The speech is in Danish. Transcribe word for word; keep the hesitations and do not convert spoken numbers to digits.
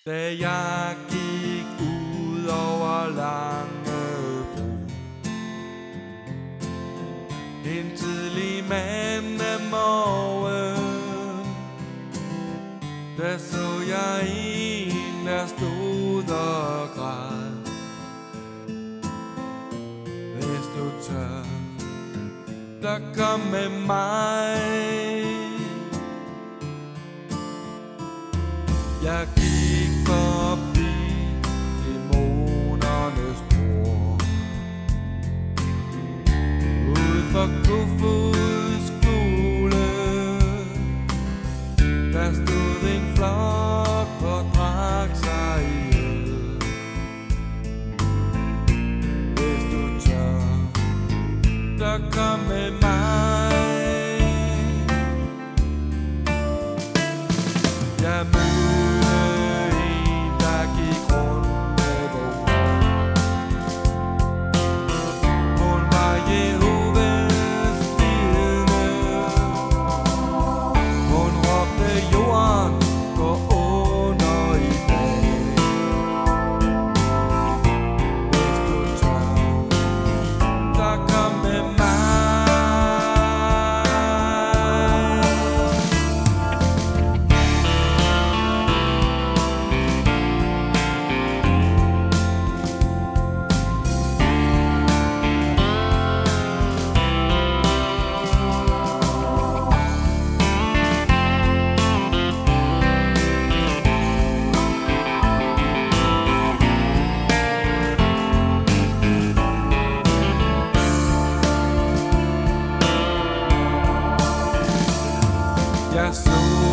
Da jeg gik ud over Langebro en tidlig mandemorgen, der så jeg en, der stod og græd. Hvis du tør, der kom med mig. Jeg gik forbi dæmonernes bord ud for Kofoeds skole. Der stod en flok og drak sig ihjel. Hvis du tør, der kom med mig. Jeg Jeg så